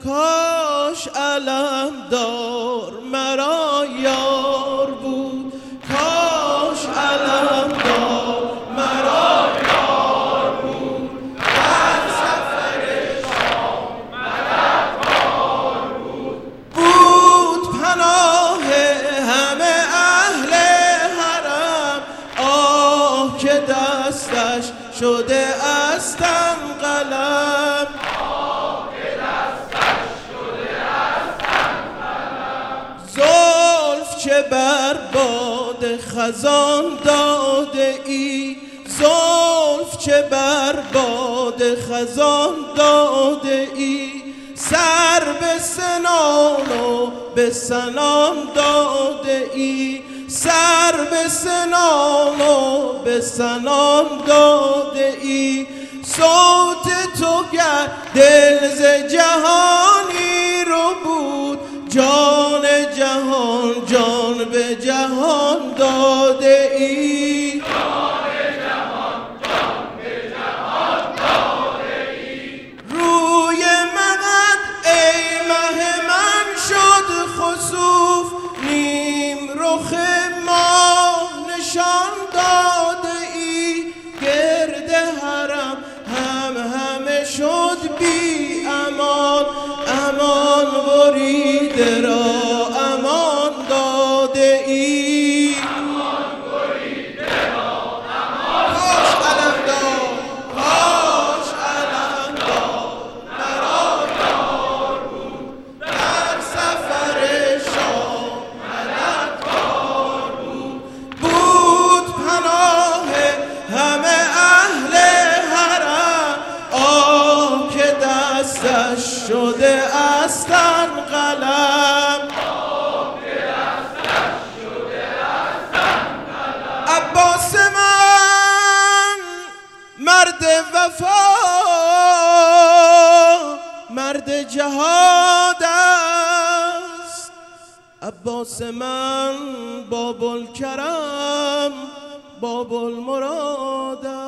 کاش علمدار مرا یار بود، کاش علمدار مرا یار بود، در سفر شام مددکار بود، بود پناه همه اهل حرم، آه که دستش شده استم قلم، زلف چه بر باد خزان داده ای، زلف چه بر باد خزان داده ای، سر به سنان و به سنان داده ای، سر به سنان و به سنان داده ای، صوت تو گر دل ز جهانی رو بود، جان جهان جان به جهان داده ای، جان جهان جان به جهان داده ای، روی مقد ای مه من شد خسوف، نیم رخ ماه نشان داده ای، گرد حرم همه شد بی امان، امان بریده را امان داده ای، امان بریده را امان. کاش علمدار، کاش علمدار مرا یار بود، در سفر شام مددکار بود، بود پناه همه اهل حرم، آه که دستش شده استن قلم، عباس من مرد وفا مرد جهاد است، عباس من باب الکرم باب المراد است.